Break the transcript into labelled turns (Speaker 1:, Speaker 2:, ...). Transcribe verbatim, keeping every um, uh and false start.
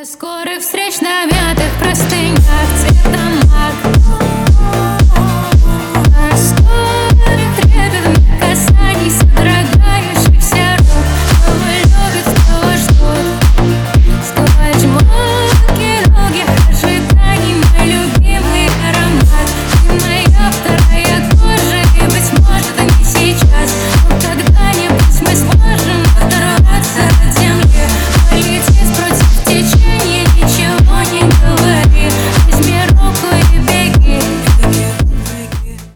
Speaker 1: До скорых встреч на мятых простынях цвета мак.